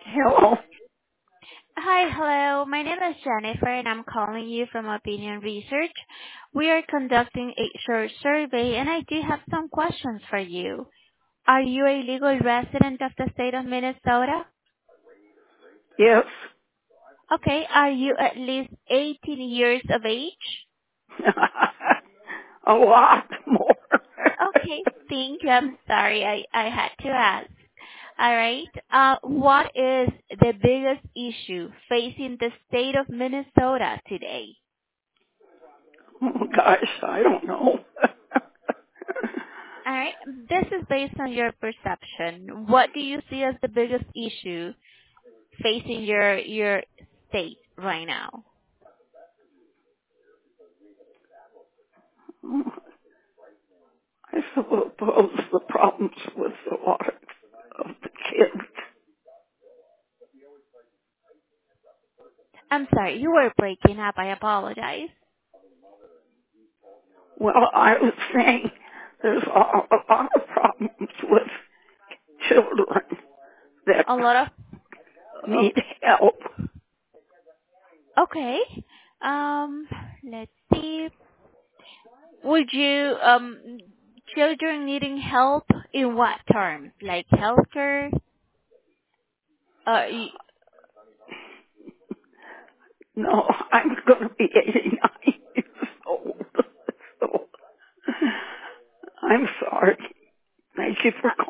Hello. Hi, hello. My name is Jennifer, and I'm calling you from Opinion Research. We are conducting a short survey, and I do have some questions for you. Are you a legal resident of the state of Minnesota? Yes. Okay. Are you at least 18 years of age? A lot more. Okay. Thank you. I'm sorry. I had to ask. All right. What is the biggest issue facing the state of Minnesota today? Oh gosh, I don't know. All right. This is based on your perception. What do you see as the biggest issue facing your state right now? I suppose the problems with a lot of the kids. I'm sorry, you were breaking up. I apologize. Well, I was saying there's a lot of problems with children that A lot of need help. okay. Um, let's see. Would you children needing help in what terms? Like healthcare? Y- No, I'm going to be 89 years old. So I'm sorry. Thank you for